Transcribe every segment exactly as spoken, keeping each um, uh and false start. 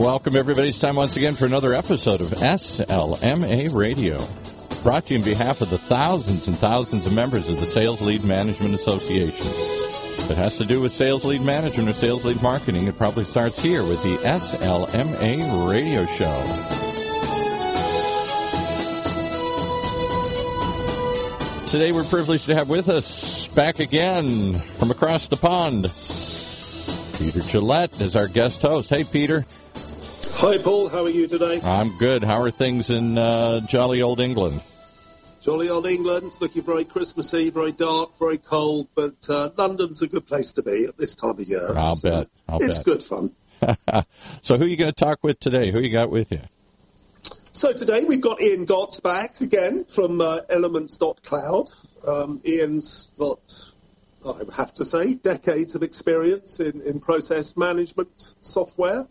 Welcome, everybody. It's time once again for another episode of S L M A Radio. Brought to you on behalf of the thousands and thousands of members of the Sales Lead Management Association. If it has to do with sales lead management or sales lead marketing, it probably starts here with the S L M A Radio Show. Today we're privileged to have with us, back again from across the pond, Peter Gillette is our guest host. Hey, Peter. Hi, Paul. How are you today? I'm good. How are things in uh, jolly old England? Jolly old England. It's looking very Christmassy, very dark, very cold, but uh, London's a good place to be at this time of year. I'll it's, bet. Uh, I'll it's bet. good fun. So who are you going to talk with today? Who you got with you? So today we've got Ian Gotts back again from uh, Elements dot cloud. Um, Ian's got, I have to say, decades of experience in, in process management software.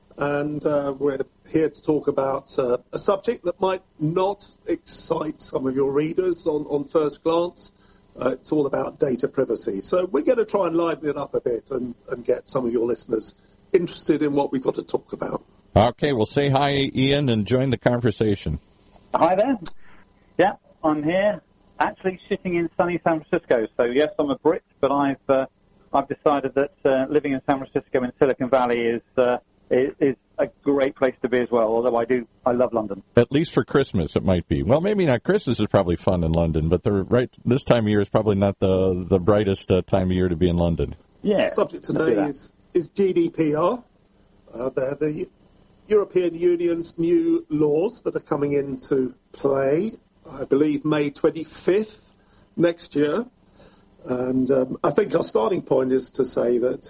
And uh, we're here to talk about uh, a subject that might not excite some of your readers on, on first glance. Uh, it's all about data privacy. So we're going to try and liven it up a bit and, and get some of your listeners interested in what we've got to talk about. Okay, well, say hi, Ian, and join the conversation. Hi there. Yeah, I'm here, actually sitting in sunny San Francisco. So, yes, I'm a Brit, but I've uh, I've decided that uh, living in San Francisco in Silicon Valley is... Uh, It is a great place to be as well, although I do, I love London. At least for Christmas, it might be. Well, maybe not. Christmas is probably fun in London, but the right this time of year is probably not the the brightest uh, time of year to be in London. Yeah. The subject today is, is G D P R. Uh, they're the European Union's new laws that are coming into play, I believe, May twenty-fifth next year. And um, I think our starting point is to say that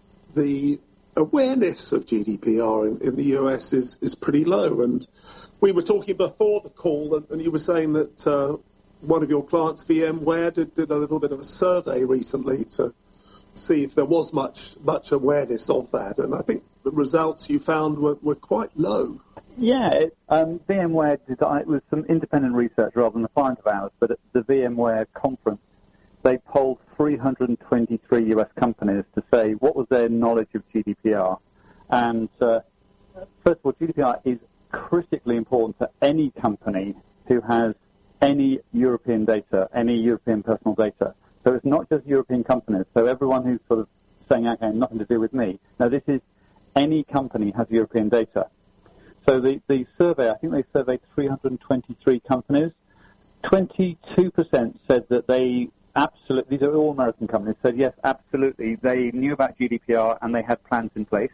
the awareness of G D P R in, in the U S is, is pretty low. And we were talking before the call, and, and you were saying that uh, one of your clients, VMware, did, did a little bit of a survey recently to see if there was much much awareness of that. And I think the results you found were, were quite low. Yeah, it, um, VMware did, it was some independent research rather than a client of ours, but at the VMware conference, they polled three hundred twenty-three U S companies to say what was their knowledge of G D P R. And uh, first of all, G D P R is critically important to any company who has any European data, any European personal data. So it's not just European companies. So everyone who's sort of saying, okay, nothing to do with me. Now, this is any company has European data. So the, the survey, I think they surveyed three hundred twenty-three companies. twenty-two percent said that they absolutely, these are all American companies, said yes, absolutely, they knew about G D P R and they had plans in place.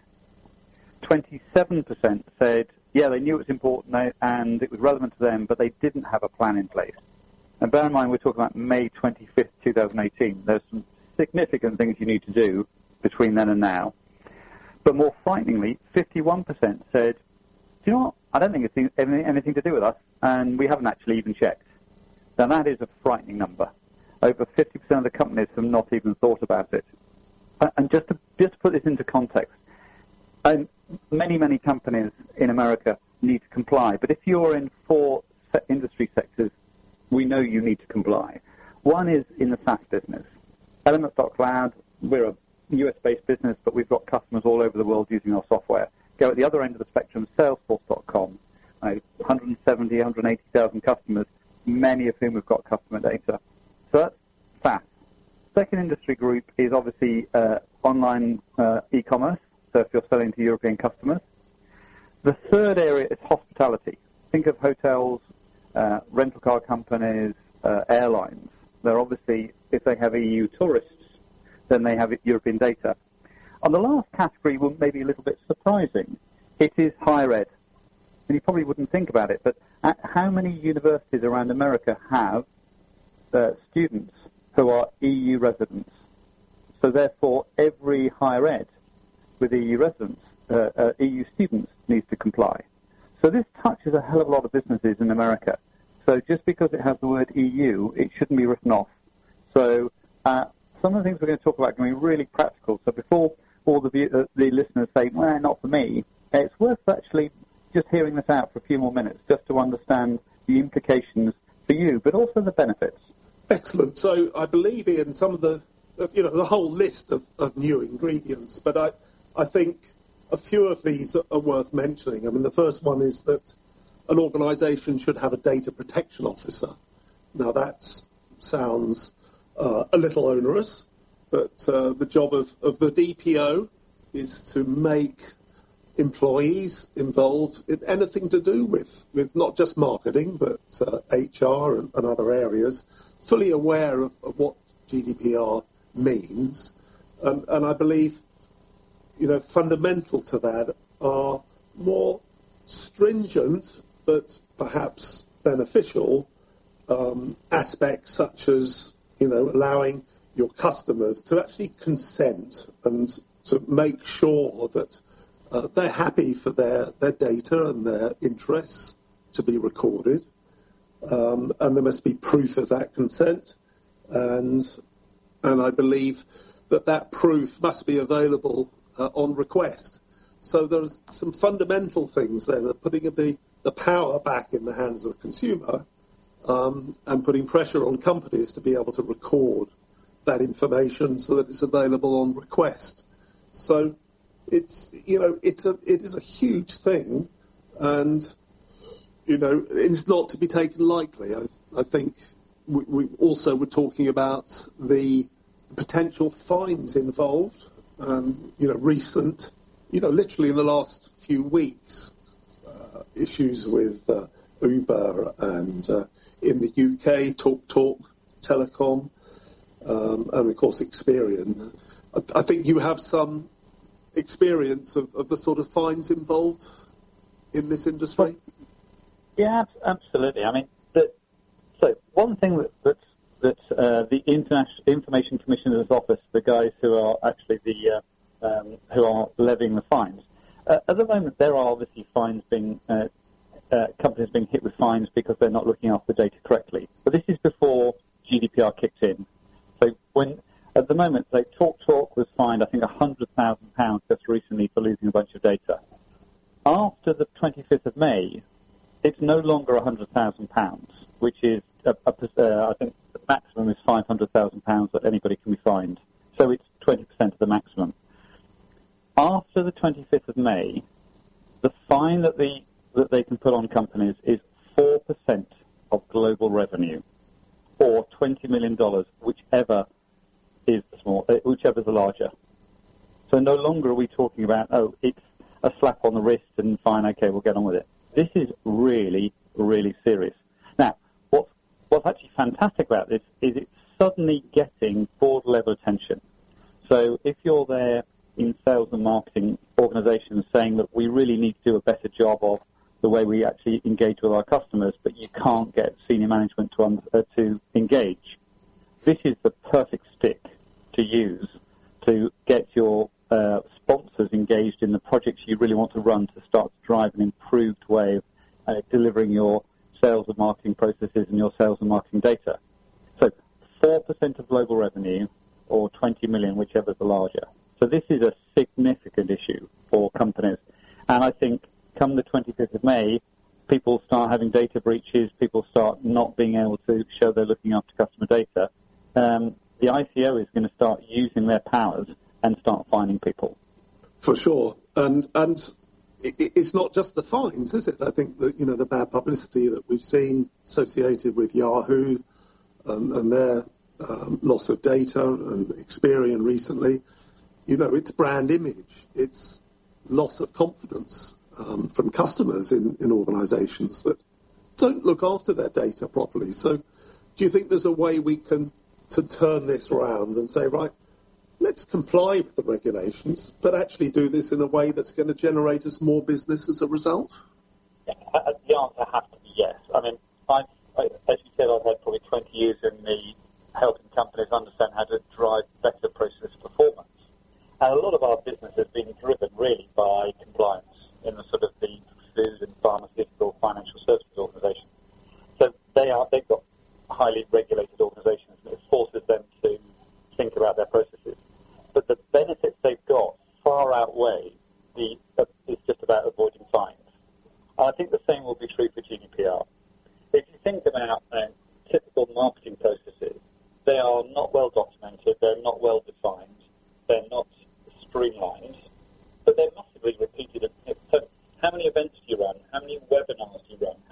twenty-seven percent said, yeah, they knew it was important and it was relevant to them, but they didn't have a plan in place. And bear in mind, we're talking about May twenty-fifth, twenty eighteen. There's some significant things you need to do between then and now. But more frighteningly, fifty-one percent said, do you know what, I don't think it's anything to do with us, and we haven't actually even checked. Now, that is a frightening number. Over fifty percent of the companies have not even thought about it. And just to, just to put this into context, um, many, many companies in America need to comply. But if you're in four industry sectors, we know you need to comply. One is in the SaaS business. Elements dot cloud, we're a U S-based business, but we've got customers all over the world using our software. Go at the other end of the spectrum, Salesforce dot com, uh, one hundred seventy, one hundred eighty thousand customers, many of whom have got customer data. So that's fast. Second industry group is obviously uh, online uh, e-commerce, so if you're selling to European customers. The third area is hospitality. Think of hotels, uh, rental car companies, uh, airlines. They're obviously, if they have E U tourists, then they have European data. And the last category will maybe a little bit surprising. It is higher ed. And you probably wouldn't think about it, but at how many universities around America have uh, students who are E U residents? So therefore, every higher ed with E U residents, uh, uh, E U students, needs to comply. So this touches a hell of a lot of businesses in America. So just because it has the word E U, it shouldn't be written off. So uh, some of the things we're going to talk about are going to be really practical. So before all the, uh, the listeners say, well, not for me, it's worth actually just hearing this out for a few more minutes just to understand the implications for you, but also the benefits. Excellent. So I believe in some of the, you know, the whole list of, of new ingredients, but I, I think a few of these are worth mentioning. I mean, the first one is that an organisation should have a data protection officer. Now, that sounds uh, a little onerous, but uh, the job of, of the D P O is to make employees involved in anything to do with, with not just marketing, but uh, H R and, and other areas, fully aware of, of what G D P R means. And, and I believe, you know, fundamental to that are more stringent, but perhaps beneficial um, aspects, such as, you know, allowing your customers to actually consent and to make sure that uh, they're happy for their, their data and their interests to be recorded. Um, and there must be proof of that consent. And, and I believe that that proof must be available uh, on request. So there's some fundamental things then of putting the, the power back in the hands of the consumer um, and putting pressure on companies to be able to record that information so that it's available on request. So it's, you know, it's a, it is a huge thing, and, you know, it's not to be taken lightly. I, I think we, we also were talking about the potential fines involved, um, you know, recent, you know, literally in the last few weeks, uh, issues with uh, Uber and uh, in the U K, Talk Talk, Telecom, um, and of course Experian. I, I think you have some experience of, of the sort of fines involved in this industry. Yeah, absolutely. I mean, the, so one thing that that, that uh, the International Information Commissioner's Office, the guys who are actually the uh, um, who are levying the fines, uh, at the moment there are obviously fines being uh, uh, companies being hit with fines because they're not looking after data correctly. But this is before G D P R kicked in. So when at the moment, like Talk Talk was fined, I think, one hundred thousand pounds just recently for losing a bunch of data. After the twenty-fifth of May, it's no longer one hundred thousand pounds, which is, a, a, uh, I think, the maximum is five hundred thousand pounds that anybody can be fined. So it's twenty percent of the maximum. After the twenty-fifth of May, the fine that, the, that they can put on companies is four percent of global revenue, or twenty million dollars, whichever is the small, uh, whichever is the larger. So no longer are we talking about, oh, it's a slap on the wrist and fine, okay, we'll get on with it. This is really, really serious. Now, what's, what's actually fantastic about this is it's suddenly getting board-level attention. So if you're there in sales and marketing organizations saying that we really need to do a better job of the way we actually engage with our customers, but you can't get senior management to, un- uh, to engage, this is the perfect stick to use to get your uh, sponsors engaged in the projects you really want to run to start to drive an improved way of uh, delivering your sales and marketing processes and your sales and marketing data. So four percent of global revenue, or twenty million, whichever is the larger. So this is a significant issue for companies. And I think come the twenty-fifth of May, people start having data breaches, people start not being able to show they're looking after customer data. Um, the I C O is going to start using their powers and start fining people. For sure. And and it, it's not just the fines, is it? I think that, you know, the bad publicity that we've seen associated with Yahoo um, and their um, loss of data and Experian recently, you know, it's brand image. It's loss of confidence um, from customers in, in organisations that don't look after their data properly. So do you think there's a way we can to turn this around and say, right, let's comply with the regulations, but actually do this in a way that's going to generate us more business as a result? Yeah, the answer has to be yes. I mean, I've, I, as you said, I've had probably twenty years in the helping companies understand how to drive better process performance. And a lot of our business has been driven really by compliance in the sort of the food and pharmaceutical financial services organisations. So they are, they've got highly regulated organisations, and it forces them to think about their processes. But the benefits they've got far outweigh the, uh, it's just about avoiding fines. And I think the same will be true for G D P R. If you think about uh, typical marketing processes,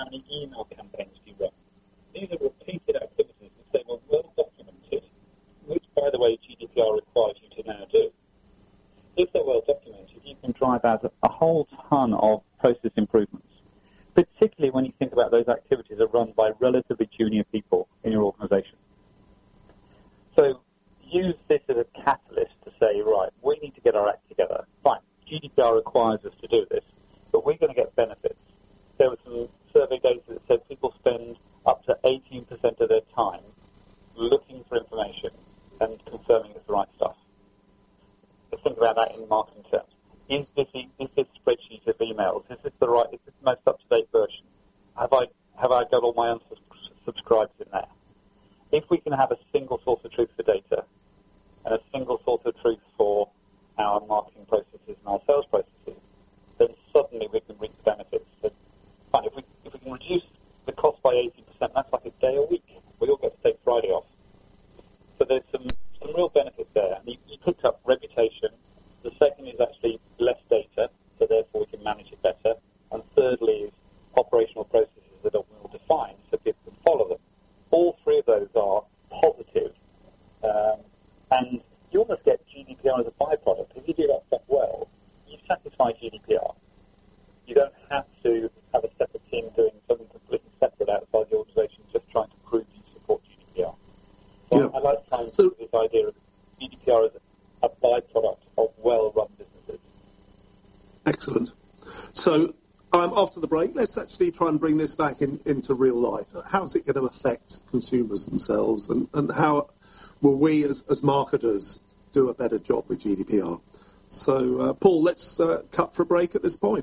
many email campaigns do you run? These are repeated activities that say, well, well documented, which, by the way, G D P R requires you to now do. If they're well documented, you can drive out a whole ton of process improvements, particularly when you think about those activities are run by relatively junior people in your organization. So use this as a catalyst to say, right, we need to get our act together. Fine, G D P R requires us to do this, but we're going to get benefits. There was some survey data that said people spend up to eighteen percent of their time looking for information and confirming it's the right stuff. Let's think about that in marketing terms. Is this, is this spreadsheet of emails, is this the right, is this the most up-to-date version? Have I, have I got all my unsubscribes in there? If we can have a single source of truth for data and a single source of truth for our marketing processes and our sales processes, then suddenly we can reap the benefits. So, fine, if we, if we can reduce the cost by eighty percent, that's like a day a week. We all get to take Friday off. So there's some, some real benefits there. And you, you picked up reputation. The second is actually less data, so therefore we can manage it better. And thirdly is operational processes that are well defined, so people can follow them. All three of those are positive, um, and you almost get G D P R as a byproduct. If you do that stuff well, you satisfy G D P R. You don't have to have a separate team doing something completely separate outside the organisation just trying to prove you support G D P R. So yeah. I like to find so, this idea of G D P R as a byproduct of well-run businesses. Excellent. So um, after the break, let's actually try and bring this back in, into real life. How's it going to affect consumers themselves, and, and how will we as, as marketers do a better job with G D P R? So, uh, Paul, let's uh, cut for a break at this point.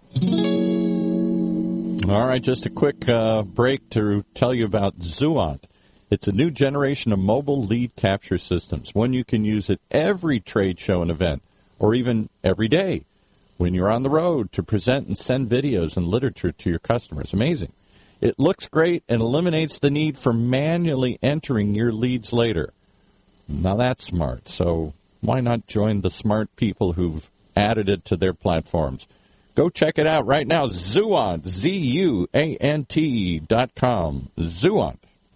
All right, just a quick uh, break to tell you about Zuant. It's a new generation of mobile lead capture systems, one you can use at every trade show and event, or even every day when you're on the road to present and send videos and literature to your customers. Amazing. It looks great and eliminates the need for manually entering your leads later. Now that's smart, so why not join the smart people who've added it to their platforms? Go check it out right now, Zuant, Z U A N T dot com, Zuant.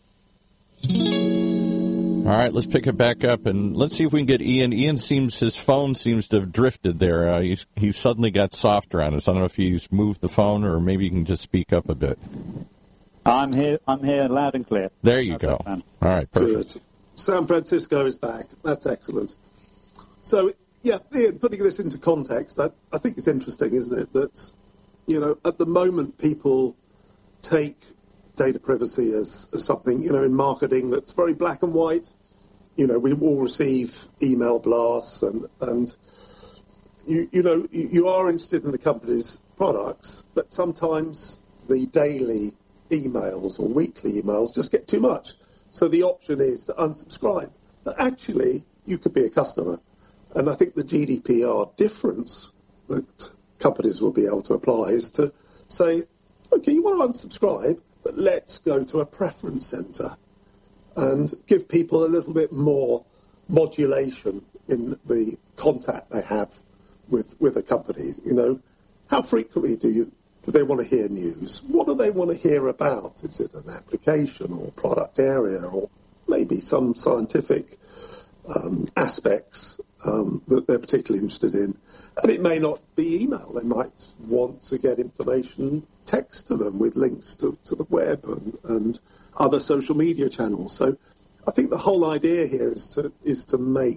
All right, let's pick it back up, and let's see if we can get Ian. Ian seems, his phone seems to have drifted there. Uh, he's, he suddenly got softer on us. I don't know if he's moved the phone, or maybe you can just speak up a bit. I'm here, I'm here loud and clear. There you go. All right, perfect. Good. San Francisco is back. That's excellent. So, yeah, Ian, putting this into context, I, I think it's interesting, isn't it, that, you know, at the moment people take data privacy as, as something, you know, in marketing that's very black and white. You know, we all receive email blasts and, and you, you know, you, you are interested in the company's products, but sometimes the daily emails or weekly emails just get too much. So the option is to unsubscribe. But actually, you could be a customer. And I think the G D P R difference that companies will be able to apply is to say, okay, you want to unsubscribe, but let's go to a preference center and give people a little bit more modulation in the contact they have with with a company. You know, how frequently do you do they want to hear news? What do they want to hear about? Is it an application or product area or maybe some scientific um, aspects um, that they're particularly interested in? And it may not be email. They might want to get information text to them with links to, to the web and, and other social media channels. So I think the whole idea here is to is to make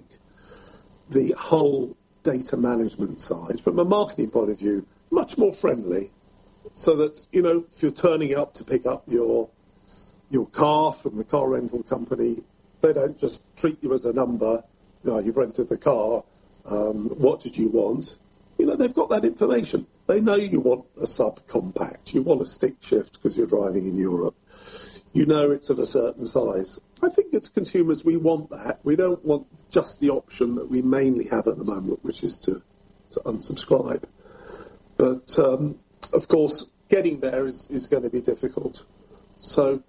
the whole data management side, from a marketing point of view, much more friendly, so that, you know, if you're turning up to pick up your your car from the car rental company, they don't just treat you as a number. You know, you've rented the car. Um, what did you want? You know, they've got that information. They know you want a subcompact. You want a stick shift because you're driving in Europe. You know it's of a certain size. I think as consumers, we want that. We don't want just the option that we mainly have at the moment, which is to, to unsubscribe. But, um, of course, getting there is, is going to be difficult. So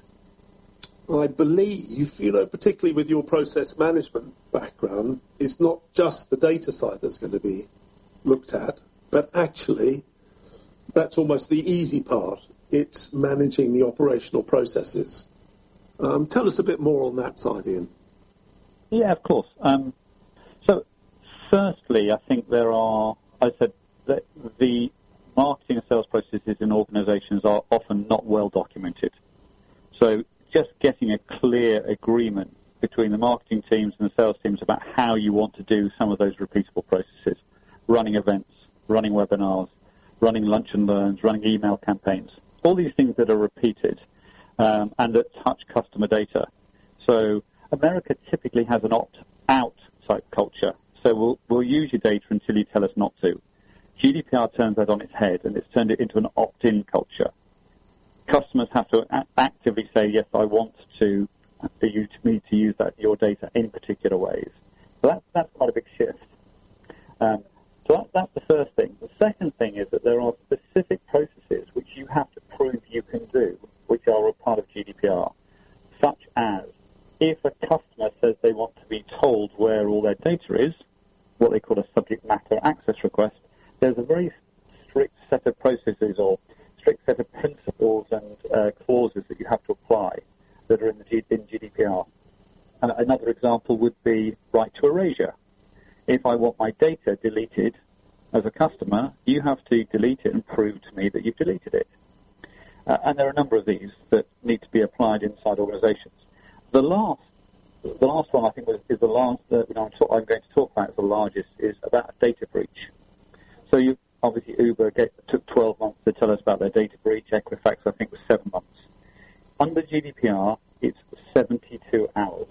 I believe, you know, particularly with your process management background, it's not just the data side that's going to be looked at, but actually that's almost the easy part. it's managing the operational processes. Um, tell us a bit more on that side, Ian. Yeah, of course. Um, so, firstly, I think there are, I said, that the marketing and sales processes in organizations are often not well documented. So, just getting a clear agreement between the marketing teams and the sales teams about how you want to do some of those repeatable processes, running events, running webinars, running lunch and learns, running email campaigns, all these things that are repeated um, and that touch customer data. So America typically has an opt-out type culture. So we'll, we'll use your data until you tell us not to. G D P R turns that on its head, and it's turned it into an opt-in culture. Customers have to a- actively say, yes, I want to you need to use that your data in particular ways. So that's, that's quite a big shift. Um, so that, that's the first thing. The second thing is that there are specific processes which you have to prove you can do, which are a part of G D P R, such as if a customer says they want to be told where all their data is, what they call a subject matter access request, there's a very strict set of processes or strict set of principles and uh, clauses that you have to apply that are in, the G- in G D P R. And another example would be right to erasure. If I want my data deleted as a customer, you have to delete it and prove to me that you've deleted it. Uh, and there are a number of these that need to be applied inside organizations. The last the last one, I think, was, is the last that you know, I'm, talk, I'm going to talk about as the largest, is about a data breach. So you obviously Uber get, took twelve months to tell us about their data breach. Equifax, I think, was seven months. Under G D P R, it's seventy-two hours.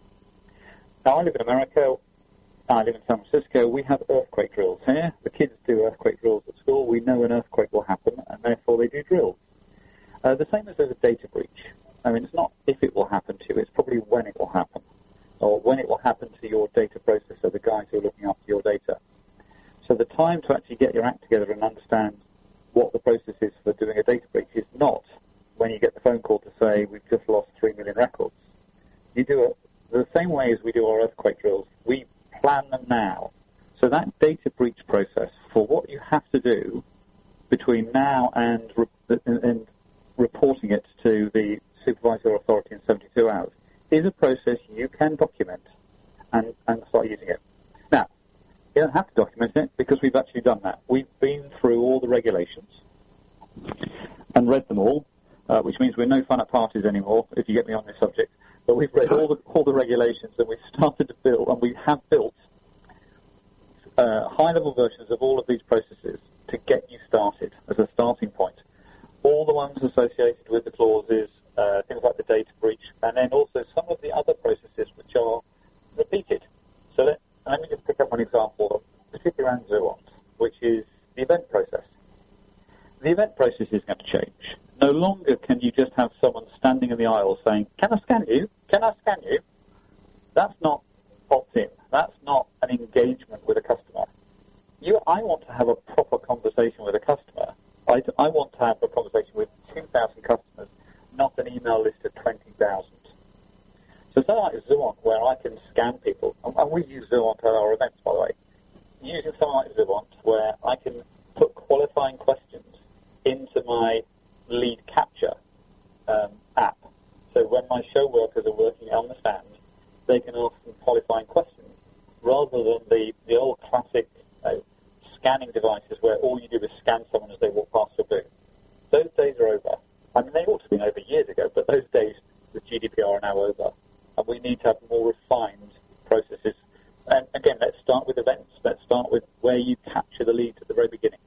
Now, I live in America. I live in San Francisco. We have earthquake drills here. The kids do earthquake drills at school. We know an earthquake will happen, and therefore they do drills. Uh, the same as there's a data breach. I mean, it's not if it will happen to you, it's probably when it will happen, or when it will happen to your data processor, the guys who are looking after your data. So the time to actually get your act together and understand what the process is for doing a data breach is not when you get the phone call to say, we've just lost three million records. You do it the same way as we do our earthquake drills. We plan them now. So that data breach process for what you have to do between now and, re- and reporting it to the supervisory authority in seventy-two hours is a process you can document and, and start using it. Now, you don't have to document it because we've actually done that. We've been through all the regulations and read them all, uh, which means we're no fun at parties anymore, if you get me on this subject. But we've read all the, all the regulations and we've started to build, and we have built uh, high-level versions of all of these processes to get you started as a starting point. All the ones associated with the clauses, uh, things like the data breach, and then also some of the other processes which are repeated. So let, let me just pick up one example, particularly around Zuant, which is the event process. The event process is going to change. No longer can you just have someone standing in the aisle saying, can I scan you? Can I scan you? That's not opt-in. That's not an engagement with a customer. You, I want to have a proper conversation with a customer. I, I want to have a conversation with two thousand customers, not an email list of twenty thousand. So something like Zuant, where I can scan people, and we use Zuant at our events, by the way, using something like Zuant, where I can put qualifying questions into my lead capture um, app. So when my show workers are working on the stand, they can ask them qualifying questions, rather than the, the old classic uh, scanning devices where all you do is scan someone as they walk past your booth. Those days are over. I mean, they ought to have been over years ago, but those days with G D P R are now over. And we need to have more refined processes. And again, let's start with events. Let's start with where you capture the lead at the very beginning.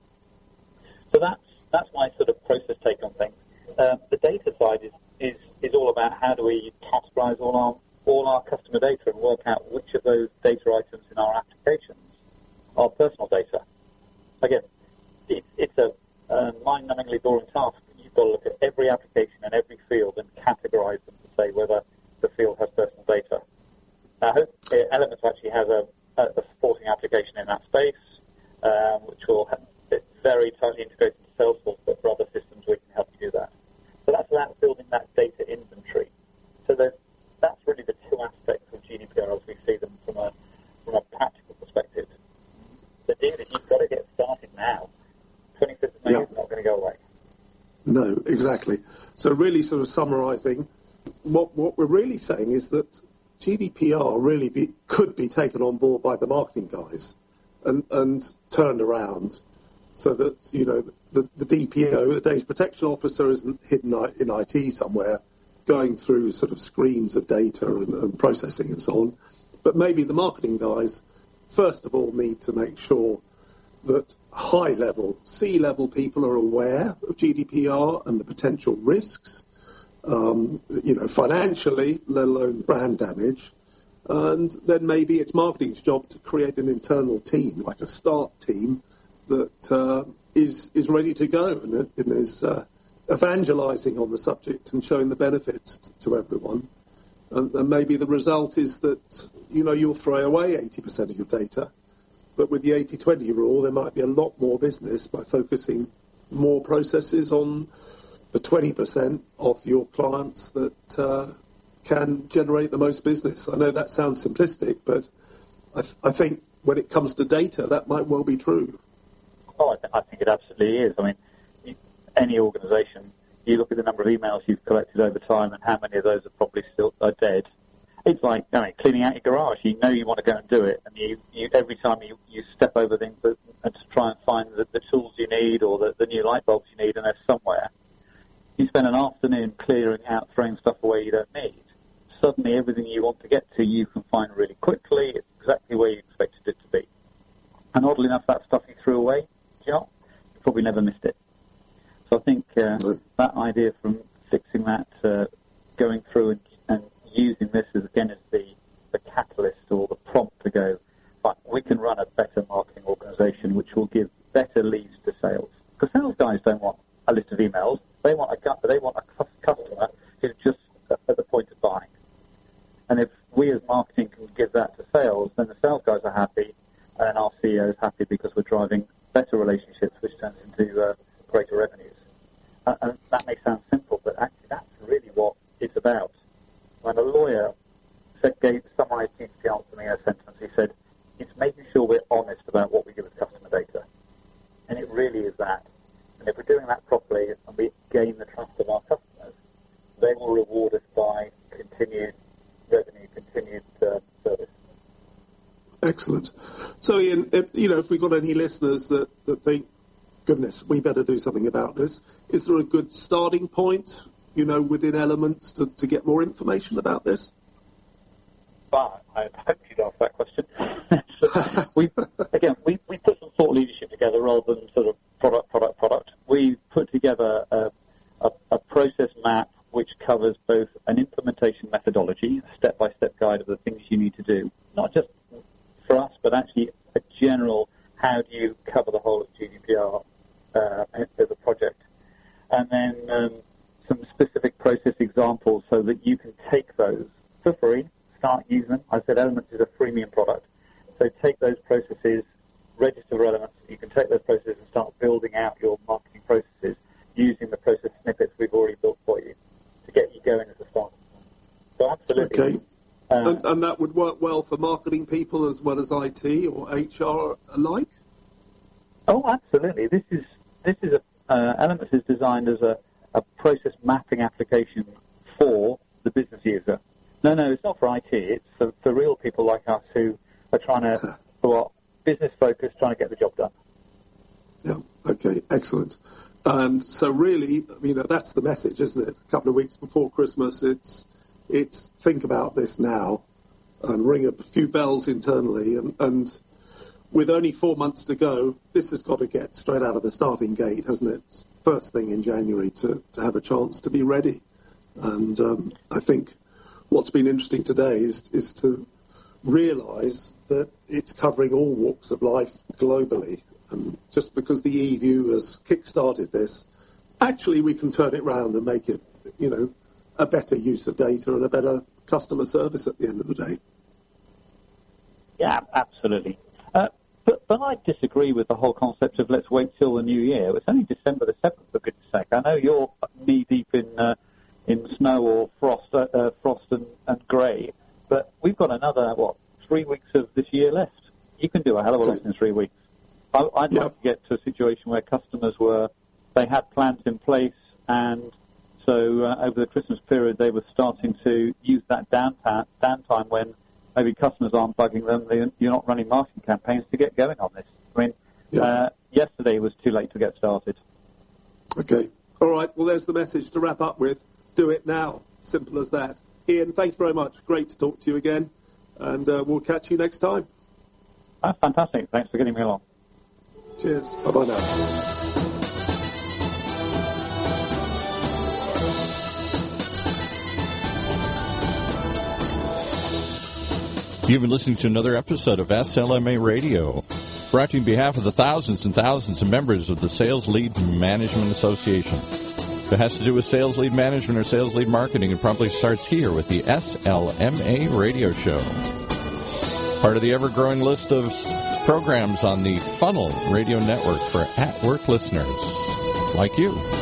So that's that's my sort of process take on things. Um, the data side is, is, is all about how do we categorize all our all our customer data and work out which of those data items in our applications are personal data. Again, it, it's a uh, mind-numbingly boring task. You've got to look at every application and every field and categorize them to say whether the field has personal data. Now, I hope uh, Elements actually has a, a, a supporting application in that space, um, which will have, it's very tightly integrated into Salesforce, but for other systems we can help you do that. So that's about building that data inventory. So there's, that's really the two aspects of G D P R as we see them from a from a practical perspective. The idea that you've got to get started now. twenty-fifth of May yeah. is not going to go away. No, exactly. So really sort of summarising, what, what we're really saying is that G D P R really be, could be taken on board by the marketing guys and, and turned around so that, you know, the, the D P O, the Data Protection Officer, isn't hidden in I T somewhere going through sort of screens of data and, and processing and so on. But maybe the marketing guys, first of all, need to make sure that high-level, C-level people are aware of G D P R and the potential risks, um, you know, financially, let alone brand damage. And then maybe it's marketing's job to create an internal team, like a start team, that uh, is is ready to go and, and is uh, evangelising on the subject and showing the benefits t- to everyone. And, and maybe the result is that, you know, you'll throw away eighty percent of your data. But with the eighty twenty rule, there might be a lot more business by focusing more processes on the twenty percent of your clients that uh, can generate the most business. I know that sounds simplistic, but I, th- I think when it comes to data, that might well be true. Oh, I, th- I think it absolutely is. I mean, you, any organisation, you look at the number of emails you've collected over time and how many of those are probably still are dead. It's like, I mean, cleaning out your garage. You know you want to go and do it, and you, you every time you, you step over things that, and to try and find the, the tools you need or the, the new light bulbs you need, and they're somewhere. You spend an afternoon clearing out, throwing stuff away you don't need. Suddenly everything you want to get to you can find really quickly. It's exactly where you expected it to be. And oddly enough, that stuff you threw away, you know, you probably never missed it. So I think uh, that idea from fixing that, uh, going through and, and using this as, again, as the, the catalyst or the prompt to go, right, we can run a better marketing organisation which will give better leads to sales. Because sales guys don't want a list of emails. They want a, they want a customer who's just at the point of buying. And if we as marketing can give that to sales, then the sales guys are happy and our C E O is happy because we're driving better relationships, which turns into uh, greater revenues. Uh, and that may sound simple, but actually that's really what it's about. When a lawyer said, gave summarised G D P R to me in a sentence, he said, it's making sure we're honest about what we do with customer data. And it really is that. And if we're doing that properly and we gain the trust of our customers, they will reward us by continued revenue, continued uh, service. Excellent. So, Ian, if, you know, if we've got any listeners that, that think, goodness, we better do something about this, is there a good starting point, you know, within Elements to, to get more information about this? But I hope you'd ask that question. so we, again, we, we put some thought leadership together rather than sort of product, product, product. We put together a, a, a process map which covers both an implementation methodology, a step-by-step guide of the things you need to do, not just for us, but actually a general how do you cover the whole of G D P R uh, as a project. And then um, some specific process examples so that you can take those for free, start using them. I said Elements is a freemium product. So take those processes, register for Elements. You can take those processes and start building out your marketing processes using the process snippets we've already built for you to get you going as a start. So absolutely. Okay. Uh, and, and that would work well for marketing people as well as I T or H R alike? Oh, absolutely. This is this is a uh, Elements is designed as a, a process mapping application for the business user. No, no, it's not for I T. It's for, for real people like us who are trying to, who are business focused, trying to get the job done. Yeah. Okay. Excellent. And so, really, you know, that's the message, isn't it? A couple of weeks before Christmas, it's it's think about this now, and ring a few bells internally, and, and with only four months to go, this has got to get straight out of the starting gate, hasn't it? First thing in January to, to have a chance to be ready. And um, I think what's been interesting today is is to realise that it's covering all walks of life globally. And just because the E U has kick-started this, actually we can turn it round and make it, you know, a better use of data and a better customer service at the end of the day. Yeah, absolutely. Uh, but, but I disagree with the whole concept of let's wait till the new year. It's only December the seventh, for goodness sake. I know you're knee-deep in uh, in snow or frost, uh, uh, frost and, and grey, but we've got another, what, three weeks of this year left. You can do a hell of a lot in three weeks. I, I'd yeah. like to get to a situation where customers were, they had plans in place and so uh, over the Christmas period, they were starting to use that downtime, downtime when maybe customers aren't bugging them. They, you're not running marketing campaigns to get going on this. I mean, yeah. uh, yesterday was too late to get started. Okay. All right. Well, there's the message to wrap up with. Do it now. Simple as that. Ian, thank you very much. Great to talk to you again. And uh, we'll catch you next time. That's fantastic. Thanks for getting me along. Cheers. Bye-bye now. You've been listening to another episode of S L M A Radio, brought to you on behalf of the thousands and thousands of members of the Sales Lead Management Association. If it has to do with sales lead management or sales lead marketing, it probably starts here with the S L M A Radio Show. Part of the ever-growing list of programs on the Funnel Radio Network for at-work listeners like you.